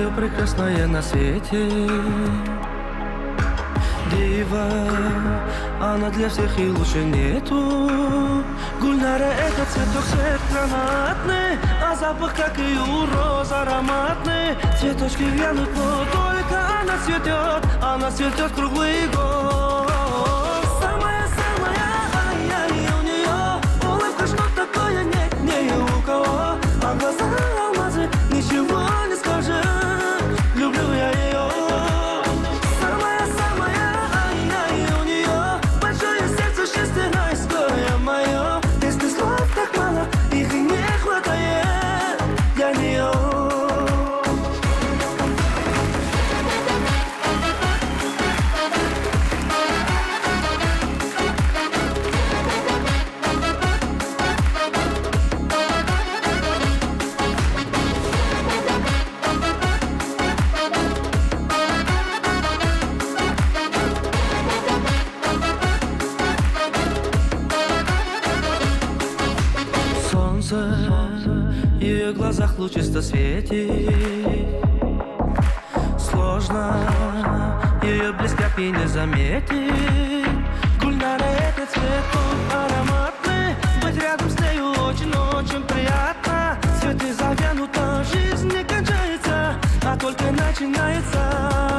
Самое прекрасное на свете. Дива, она для всех и лучше нету. Гульнара — это цветок, цвет гранатный, а запах, как и у роз, ароматный. Цветочки вянут, но только она цветет круглый год. Самая-самая, ай-яй, у нее улыбка, что такое нет ни у кого. А глаза алмазы, ничего не скажет, люблю я ее. Самая-самая, ай-яй, у нее большое сердце, счастье райское мое. Если слов так мало, их и не хватает для нее. В ее глазах лучисто светит. Сложно ее блеск и не заметить. Гульнара — это цветок ароматный. Быть рядом с нею очень-очень приятно. Цветы завянут, а жизнь не кончается, а только начинается.